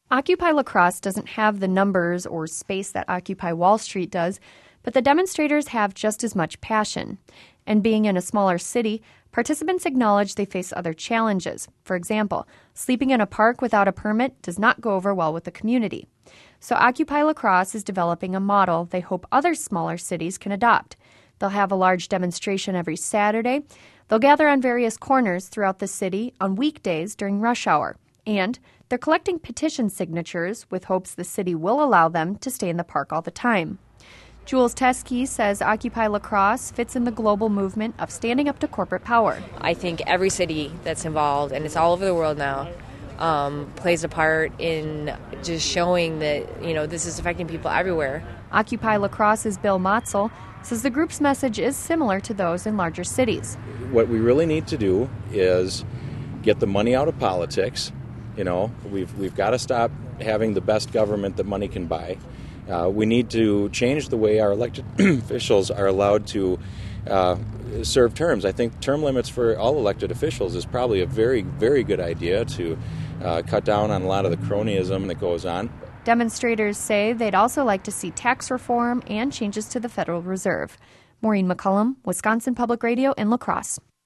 Occupy La Crosse doesn't have the numbers or space that Occupy Wall Street does, but the demonstrators have just as much passion. And being in a smaller city, participants acknowledge they face other challenges. For example, sleeping in a park without a permit does not go over well with the community. So Occupy La Crosse is developing a model they hope other smaller cities can adopt. They'll have a large demonstration every Saturday. They'll gather on various corners throughout the city on weekdays during rush hour. And they're collecting petition signatures with hopes the city will allow them to stay in the park all the time. Jules Teskey says Occupy La Crosse fits in the global movement of standing up to corporate power. I think every city that's involved, and it's all over the world now, plays a part in just showing that, this is affecting people everywhere. Occupy La Crosse's Bill Motzel says the group's message is similar to those in larger cities. What we really need to do is get the money out of politics. We've got to stop having the best government that money can buy. We need to change the way our elected officials are allowed to serve terms. I think term limits for all elected officials is probably a very, very good idea to cut down on a lot of the cronyism that goes on. Demonstrators say they'd also like to see tax reform and changes to the Federal Reserve. Maureen McCullum, Wisconsin Public Radio in La Crosse.